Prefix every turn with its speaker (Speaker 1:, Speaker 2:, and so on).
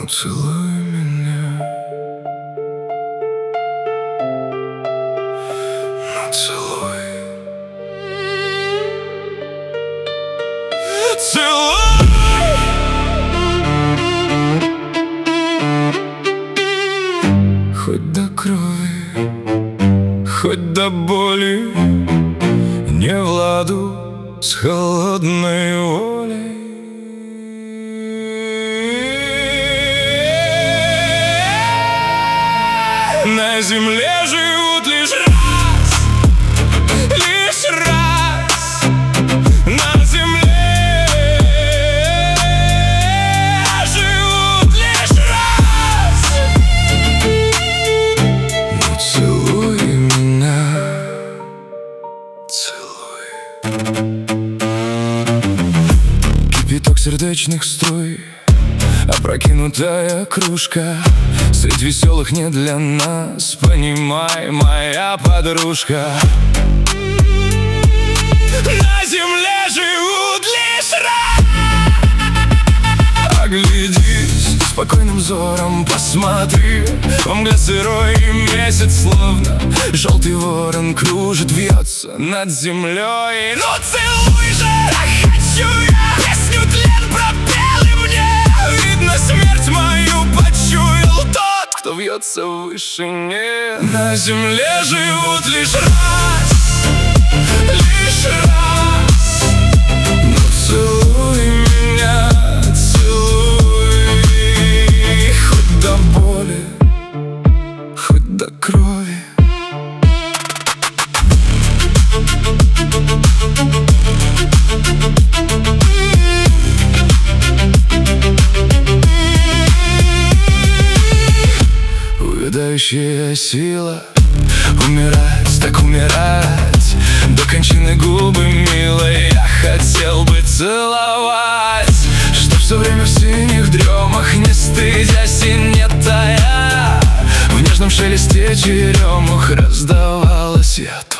Speaker 1: Ну целуй меня, ну целуй, целуй. Хоть до крови, хоть до боли, не в ладу с холодной волей. На земле живут лишь раз, на земле живут лишь раз. Ну целуй меня, целуй. Кипяток сердечных струй, опрокинутая кружка. Средь веселых не для нас, понимай, моя подружка. На земле живут лишь раз. Оглядись, спокойным взором посмотри. Во мгле сырой месяц, словно желтый ворон, кружит, вьется над землей. Ну целуй же, хочу я песню тлен пропел, и мне видно смерть мою почуял тот, кто вьется в вышине. На земле живут лишь раз, лишь раз. Ну целуй меня, целуй. Хоть до боли, хоть до крови. Увядающая сила умирать, так умирать. До кончины губы милой я хотел бы целовать, чтоб все время в синих дремах, не стыдясь и не тая, в нежном шелесте черемух раздавалась я.